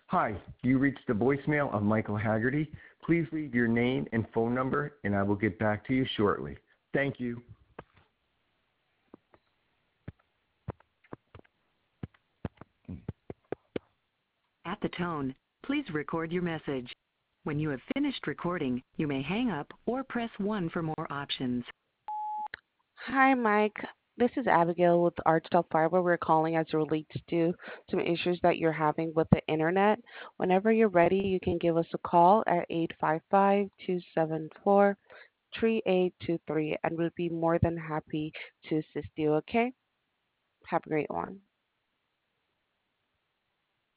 Hi, you reached the voicemail of Michael Haggerty. Please leave your name and phone number, and I will get back to you shortly. Thank you. At the tone, please record your message. When you have finished recording, you may hang up or press 1 for more options. Hi, Mike. This is Abigail with Artstel Fiber. We're calling as it relates to some issues that you're having with the internet. Whenever you're ready, you can give us a call at 855-274-3823, and we'll be more than happy to assist you, okay? Have a great one.